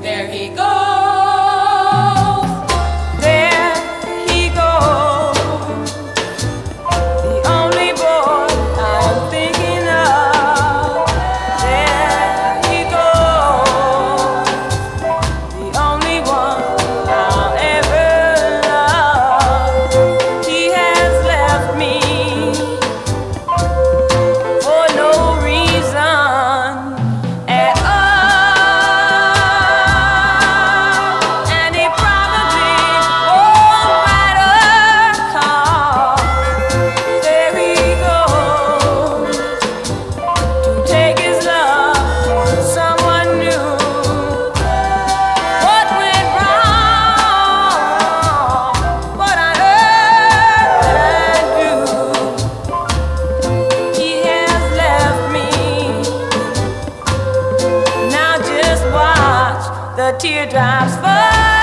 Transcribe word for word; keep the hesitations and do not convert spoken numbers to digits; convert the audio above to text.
There he goes, there he goes, the only boy I'm thinking of. There he goes, the only one I'll ever love. He has left me for no reason at all. The teardrops fall.